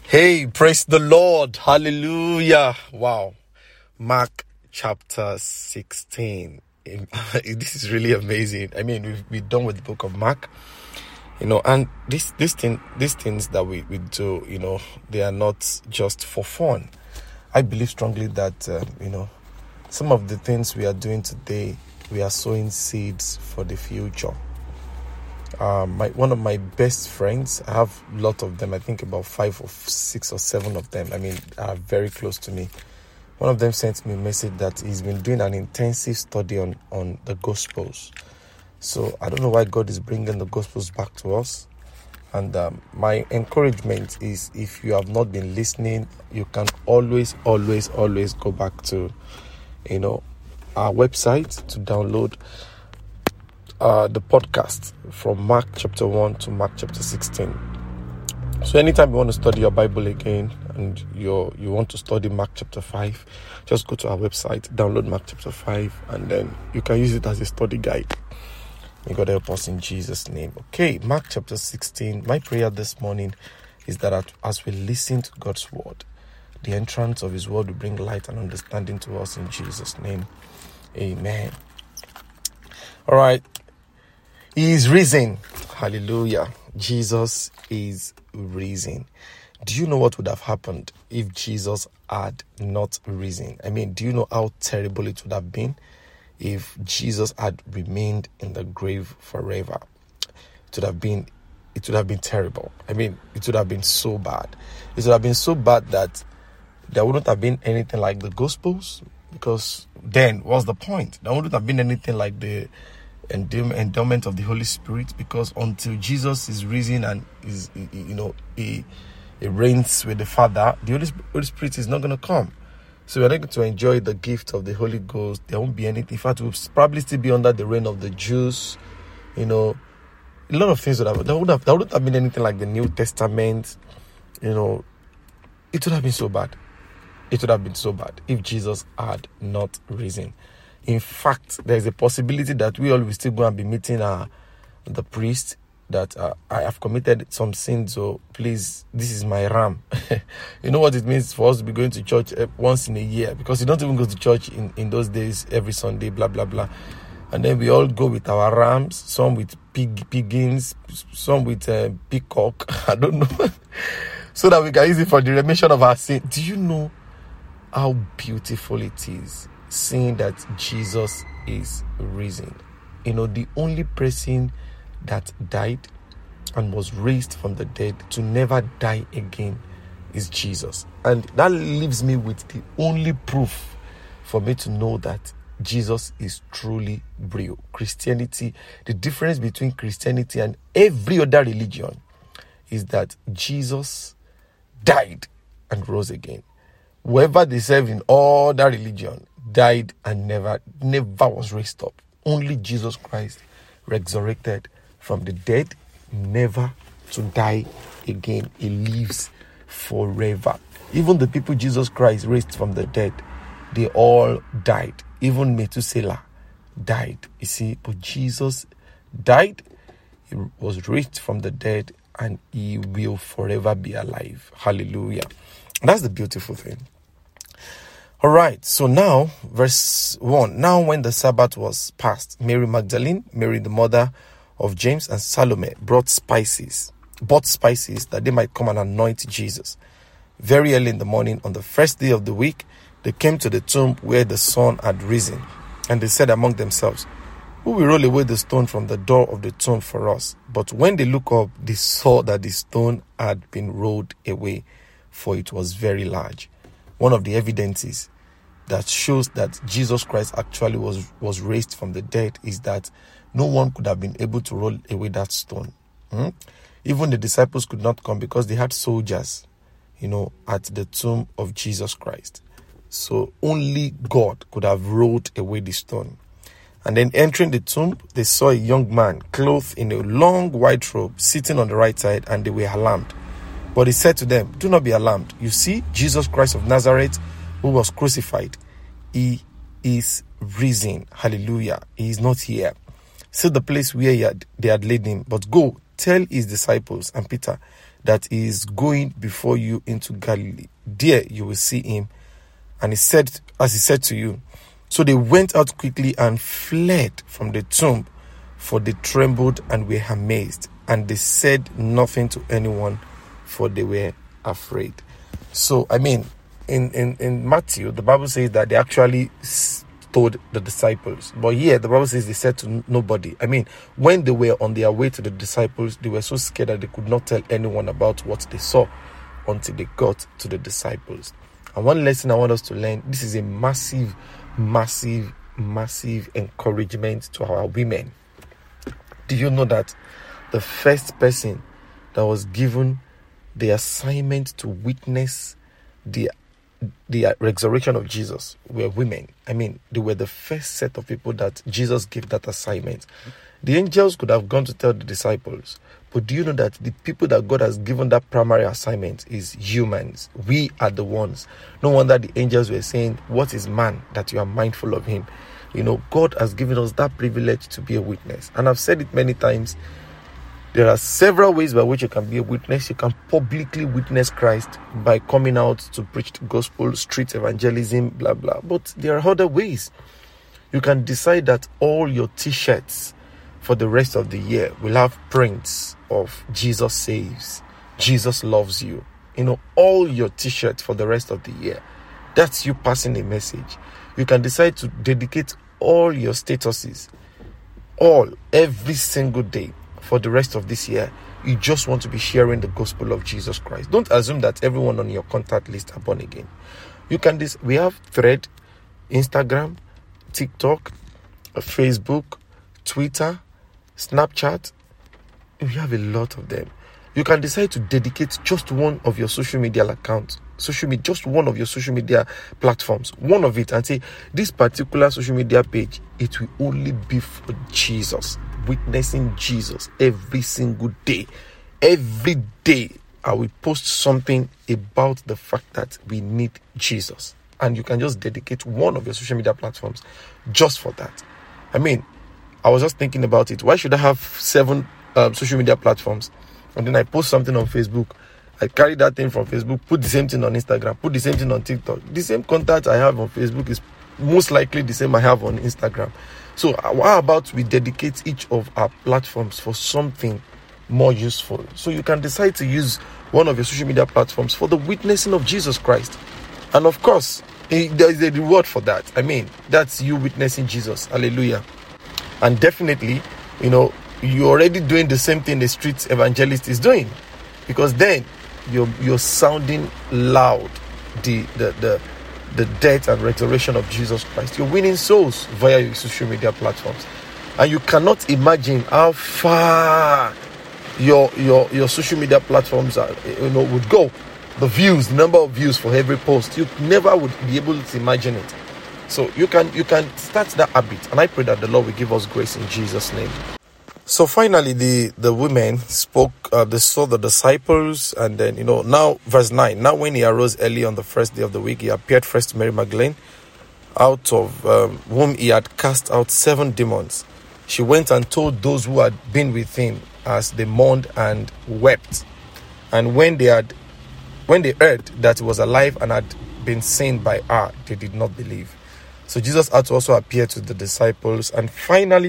Hey, praise the Lord. Hallelujah. Wow. Mark chapter 16. This is really amazing. I mean, we're done with the book of Mark, and these things that we do, they are not just for fun. I believe strongly that, some of the things we are doing today, we are sowing seeds for the future. One of my best friends, I have a lot of them, I think about 5 or 6 or 7 of them, are very close to me. One of them sent me a message that he's been doing an intensive study on the Gospels. So I don't know why God is bringing the Gospels back to us. And my encouragement is, if you have not been listening, you can always go back to, our website to download the podcast from Mark chapter 1 to Mark chapter 16. So anytime you want to study your Bible again and you want to study Mark chapter 5, just go to our website, download Mark chapter 5, and then you can use it as a study guide. May God help us in Jesus' name. Okay, Mark chapter 16. My prayer this morning is that as we listen to God's word, the entrance of his word will bring light and understanding to us in Jesus' name. Amen. All right. He is risen. Hallelujah. Jesus is risen. Do you know what would have happened if Jesus had not risen? Do you know how terrible it would have been if Jesus had remained in the grave forever? It would have been terrible. It would have been so bad. It would have been so bad that there wouldn't have been anything like the Gospels, because then what's the point? There wouldn't have been anything like the endowment of the Holy Spirit, because until Jesus is risen and is he reigns with the Father, the Holy Spirit is not going to come. So we're not going to enjoy the gift of the Holy Ghost. There won't be anything. In fact, we'll probably still be under the reign of the Jews. A lot of things would have. There wouldn't have been anything like the New Testament. It would have been so bad. It would have been so bad if Jesus had not risen. In fact, there is a possibility that we all will still go and be meeting the priest that I have committed some sins, so please, this is my ram. You know what it means for us to be going to church once in a year, because you don't even go to church in those days every Sunday, blah, blah, blah. And then we all go with our rams, some with piggins, some with peacock, I don't know, so that we can use it for the remission of our sin. Do you know how beautiful it is seeing that Jesus is risen? The only person that died and was raised from the dead to never die again is Jesus. And that leaves me with the only proof for me to know that Jesus is truly real. Christianity, the difference between Christianity and every other religion is that Jesus died and rose again. Whoever they serve in all that religion died and never was raised up. Only Jesus Christ resurrected from the dead, never to die again. He lives forever. Even the people Jesus Christ raised from the dead, they all died. Even Methuselah died. You see, but Jesus died, he was raised from the dead, and he will forever be alive. Hallelujah. That's the beautiful thing. All right, so now, verse 1. Now when the Sabbath was past, Mary Magdalene, Mary the mother of James, and Salome bought spices that they might come and anoint Jesus. Very early in the morning, on the first day of the week, they came to the tomb where the sun had risen. And they said among themselves, "Who will roll away the stone from the door of the tomb for us?" But when they looked up, they saw that the stone had been rolled away, for it was very large. One of the evidences that shows that Jesus Christ actually was raised from the dead is that no one could have been able to roll away that stone. Even the disciples could not come because they had soldiers, at the tomb of Jesus Christ. So only God could have rolled away the stone. And then entering the tomb, they saw a young man clothed in a long white robe sitting on the right side, and they were alarmed. But he said to them, "Do not be alarmed. You see, Jesus Christ of Nazareth, who was crucified, he is risen." Hallelujah. He is not here. See the place where they had laid him. But go, tell his disciples and Peter that he is going before you into Galilee. There you will see him. And he said, as he said to you. So they went out quickly and fled from the tomb, for they trembled and were amazed. And they said nothing to anyone, for they were afraid. So, I mean, in Matthew, the Bible says that they actually told the disciples. But here, the Bible says they said to nobody. I mean, when they were on their way to the disciples, they were so scared that they could not tell anyone about what they saw until they got to the disciples. And one lesson I want us to learn, this is a massive encouragement to our women. Do you know that the first person that was given the assignment to witness the resurrection of Jesus were women? I mean, they were the first set of people that Jesus gave that assignment. The angels could have gone to tell the disciples, but do you know that the people that God has given that primary assignment is humans? We are the ones. No wonder the angels were saying, what is man that you are mindful of him? You know, God has given us that privilege to be a witness. And I've said it many times. There are several ways by which you can be a witness. You can publicly witness Christ by coming out to preach the gospel, street evangelism, blah, blah. But there are other ways. You can decide that all your t-shirts for the rest of the year will have prints of Jesus saves, Jesus loves you. You know, all your t-shirts for the rest of the year. That's you passing a message. You can decide to dedicate all your statuses, every single day for the rest of this year. You just want to be sharing the gospel of Jesus Christ. Don't assume that everyone on your contact list are born again. You can we have Thread, Instagram, TikTok, Facebook, Twitter, Snapchat. We have a lot of them. You can decide to dedicate just one of your social media accounts, just one of your social media platforms, one of it, and say, this particular social media page, it will only be for Jesus, witnessing Jesus every single day. Every day, I will post something about the fact that we need Jesus. And you can just dedicate one of your social media platforms just for that. I mean, I was just thinking about it. Why should I have 7 social media platforms? And then I post something on Facebook. I carry that thing from Facebook, put the same thing on Instagram, put the same thing on TikTok. The same contact I have on Facebook is most likely the same I have on Instagram. So how about we dedicate each of our platforms for something more useful? So you can decide to use one of your social media platforms for the witnessing of Jesus Christ. And of course, there is a reward for that. I mean, that's you witnessing Jesus. Hallelujah. And definitely, you know, you're already doing the same thing the street evangelist is doing, because then you're sounding loud the death and resurrection of Jesus Christ. You're winning souls via your social media platforms, and you cannot imagine how far your social media platforms are, would go. The views, the number of views for every post, you never would be able to imagine it. So you can start that habit, and I pray that the Lord will give us grace in Jesus' name. So finally, the women spoke. They saw the disciples, and then now verse 9. Now when he arose early on the first day of the week, he appeared first to Mary Magdalene, out of whom he had cast out 7 demons. She went and told those who had been with him, as they mourned and wept. And when they heard that he was alive and had been seen by her, they did not believe. So Jesus had to also appear to the disciples, and finally,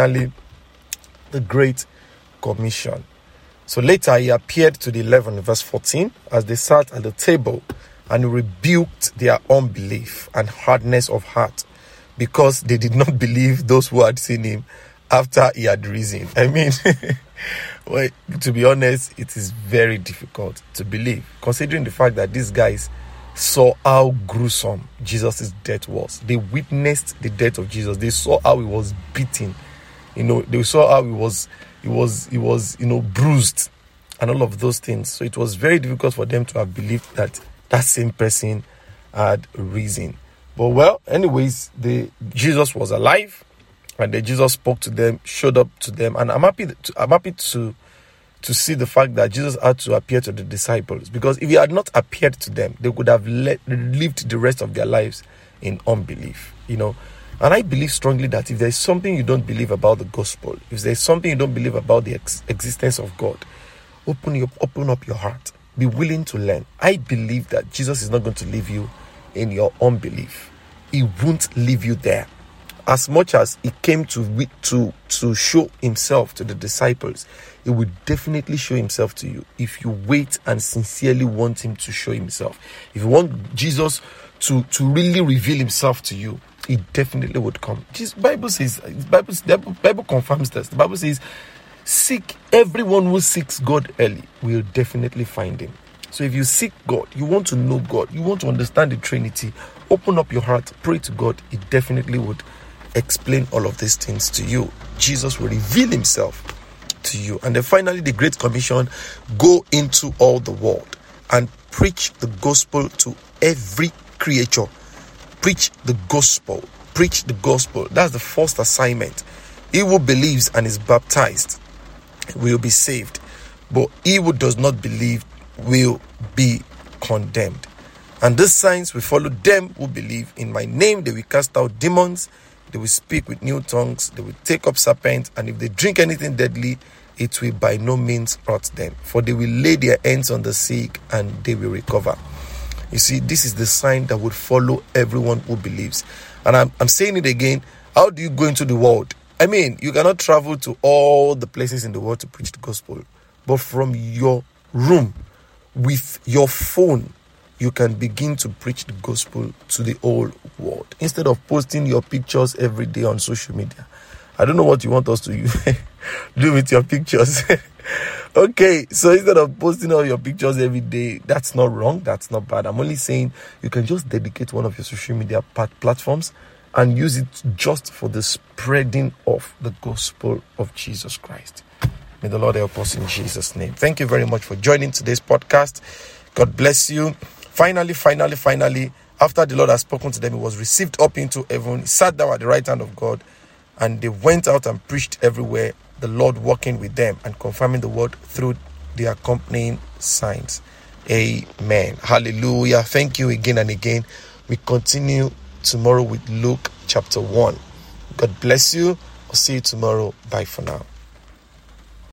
the Great Commission. So later he appeared to the 11, verse 14, as they sat at the table, and rebuked their unbelief and hardness of heart, because they did not believe those who had seen him after he had risen. I mean, well, to be honest, it is very difficult to believe, considering the fact that these guys saw how gruesome Jesus' death was. They witnessed the death of Jesus. They saw how he was beaten. They saw how he was bruised and all of those things. So it was very difficult for them to have believed that same person had risen. But well, anyways, Jesus was alive, and then Jesus spoke to them, showed up to them, and I'm happy to see the fact that Jesus had to appear to the disciples, because if he had not appeared to them, they could have lived the rest of their lives in unbelief. And I believe strongly that if there's something you don't believe about the gospel, if there's something you don't believe about the existence of God, Open up your heart. Be willing to learn. I believe that Jesus is not going to leave you in your unbelief. He won't leave you there. As much as he came to show himself to the disciples, he will definitely show himself to you if you wait and sincerely want him to show himself. If you want Jesus to really reveal himself to you, he definitely would come. Bible confirms this. The Bible says, everyone who seeks God early will definitely find him. So if you seek God, you want to know God, you want to understand the Trinity, open up your heart, pray to God. He definitely would explain all of these things to you. Jesus will reveal himself to you. And then finally, the Great Commission: go into all the world and preach the gospel to every creature. Preach the gospel. Preach the gospel. That's the first assignment. He who believes and is baptized will be saved, but he who does not believe will be condemned. And these signs will follow them who believe. In my name they will cast out demons, they will speak with new tongues, they will take up serpents, and if they drink anything deadly, it will by no means hurt them. For they will lay their hands on the sick and they will recover. You see, this is the sign that would follow everyone who believes. And I'm saying it again. How do you go into the world? I mean, you cannot travel to all the places in the world to preach the gospel. But from your room, with your phone, you can begin to preach the gospel to the whole world. Instead of posting your pictures every day on social media. I don't know what you want us to do with your pictures. Okay, so instead of posting all your pictures every day, that's not wrong, that's not bad. I'm only saying you can just dedicate one of your social media platforms and use it just for the spreading of the gospel of Jesus Christ. May the Lord help us in Jesus' name. Thank you very much for joining today's podcast. God bless you. Finally, after the Lord has spoken to them, he was received up into heaven. He sat down at the right hand of God, and they went out and preached everywhere, the Lord working with them and confirming the word through the accompanying signs. Amen. Hallelujah. Thank you again and again. We continue tomorrow with Luke chapter 1. God bless you. I'll see you tomorrow. Bye for now.